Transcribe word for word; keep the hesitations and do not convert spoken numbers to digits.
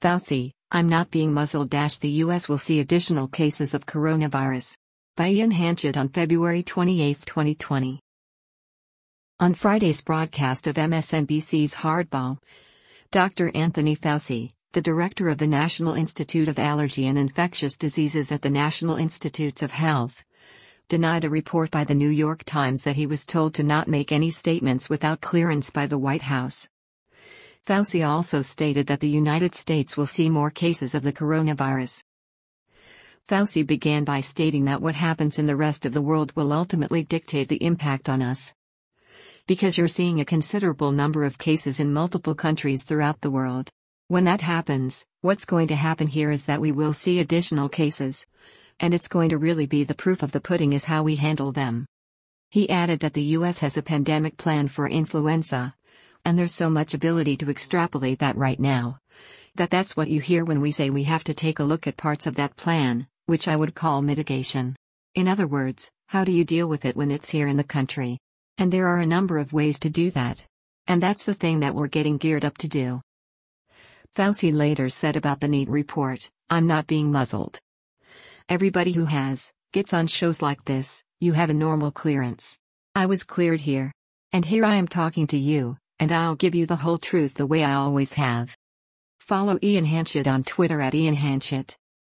Fauci, I'm not being muzzled. The U S will see additional cases of coronavirus. By Ian Hanchett on February twenty-eighth, twenty twenty. On Friday's broadcast of M S N B C's Hardball, Doctor Anthony Fauci, the director of the National Institute of Allergy and Infectious Diseases at the National Institutes of Health, denied a report by the New York Times that he was told to not make any statements without clearance by the White House. Fauci also stated that the United States will see more cases of the coronavirus. Fauci began by stating that what happens in the rest of the world will ultimately dictate the impact on us. Because you're seeing a considerable number of cases in multiple countries throughout the world. When that happens, what's going to happen here is that we will see additional cases. And it's going to really be the proof of the pudding is how we handle them. He added that the U S has a pandemic plan for influenza. And there's so much ability to extrapolate that right now. That that's what you hear when we say we have to take a look at parts of that plan, which I would call mitigation. In other words, how do you deal with it when it's here in the country? And there are a number of ways to do that. And that's the thing that we're getting geared up to do. Fauci later said about the NEAT report, I'm not being muzzled. Everybody who has, gets on shows like this, you have a normal clearance. I was cleared here. And here I am talking to you. And I'll give you the whole truth the way I always have. Follow Ian Hanchett on Twitter at Ian Hanchett.